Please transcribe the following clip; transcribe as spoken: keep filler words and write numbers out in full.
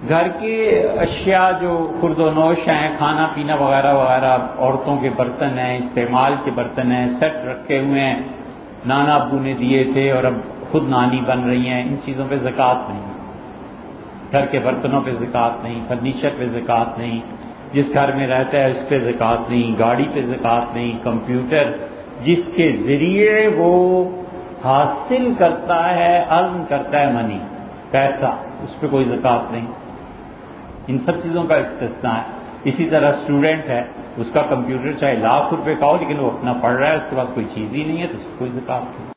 घर की अशिया जो खुर्दोनोश हैं, खाना पीना वगैरह वगैरह, औरतों के बर्तन हैं, इस्तेमाल के बर्तन हैं, सेट रखे हुए हैं, नाना अब्बू ने दिए थे और अब खुद नानी बन रही हैं, इन चीज़ों पे ज़कात नहीं। घर के बर्तनों पे ज़कात नहीं, फर्नीचर पे ज़कात नहीं, जिस घर में रहता है उस पे ज़कात नहीं, गाड़ी पे ज़कात नहीं, कंप्यूटर जिसके ज़रिए वो हासिल करता है, अर्न करता है मनी, पैसा, उस पर कोई ज़कात नहीं। इन सब चीज़ों का इस्तिस्ना है। इसी तरह स्टूडेंट है, उसका कंप्यूटर चाहे लाख रुपए का हो लेकिन वो अपना पढ़ रहा है, उसके पास कोई चीज़ ही नहीं है तो उसको कोई ज़कात नहीं।